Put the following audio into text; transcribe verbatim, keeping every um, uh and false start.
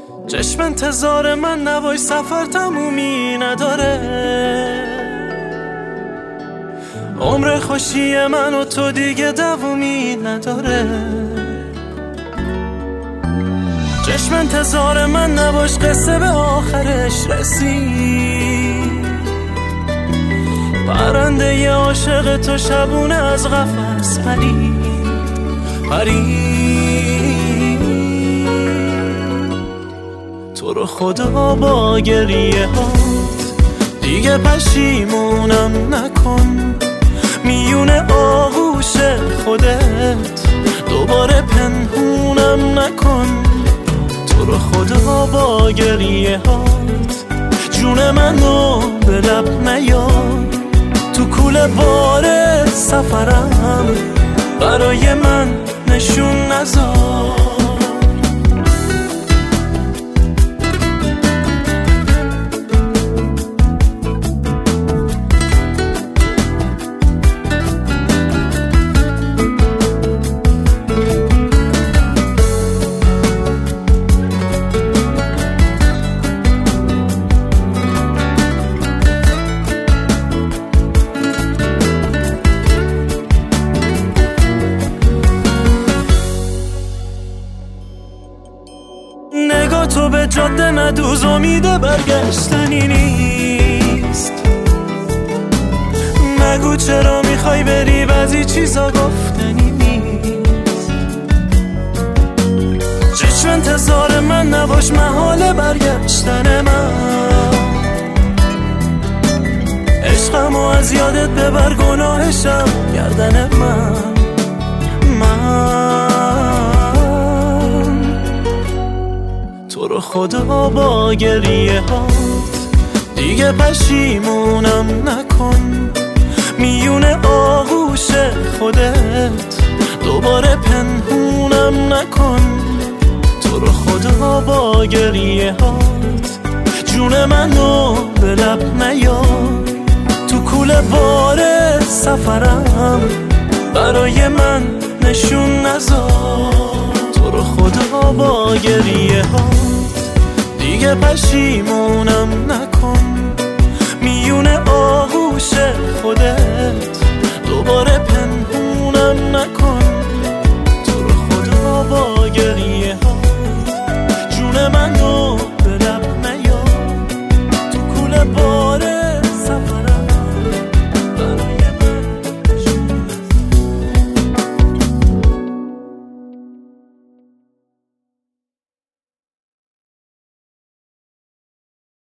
چشم انتظار من نوای سفر تمومی نداره. عمر خوشی من و تو دیگه دوامی نداره. چشم انتظار من نباش، قصه به آخرش رسید. پرنده ی عاشق تو شبونه از قفس پرید پرید. تو رو خدا با گریه هات دیگه پشیمونم نکن. میون آغوش خودت دوباره پنهونم نکن. تو رو خدا با گریه هات جون منو به لب نیار. تو کوله بار سفرم برای من نشون نذار. نگاه تو به جاده ندوز، امید برگشتنی نیست. نگو چرا میخوای بری، بعضی چیزا گفتنی نیست. چشم انتظار من نباش، محال برگشتن من. عشقمو از یادت ببر، گناهشم گردن من. من تو رو خدا با گریه هات دیگه پشیمونم نکن. میون آغوش خودت دوباره پنهونم نکن. تو رو خدا با گریه هات جون منو به لب نیار. تو کوله بار سفرم برای من نشون نذار. تو رو خدا با گریه هات دیگه پشیمونم نکن.